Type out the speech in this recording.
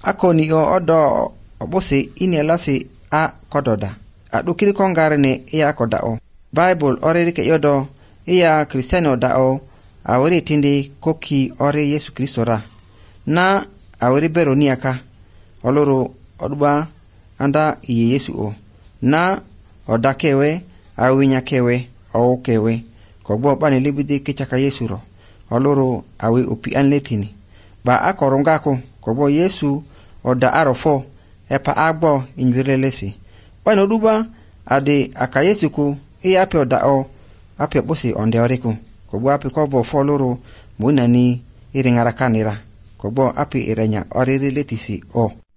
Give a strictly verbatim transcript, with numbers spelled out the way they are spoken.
akoni o odo obose inelasi a kododa adukiri kongarne ya koda o Bible ore ke yodo ya Kristiano da o awori tindi koki ore Yesu Kristo ra na awori beroni aka oloro oduba anda iye Yesu o na odakewe awinya kewe o kewe kogbo bani libide kichaka Yesu ro oloro awi opi anletini ba akoronga ko kogbo Yesu oda arofo epa agbo injurelesi bani oduba ade aka Yesu ko iya pe oda o ape bosi onde oreku kogbo ape ko vo foloro munani iringara kanira kogbo ape irenya orele letisi o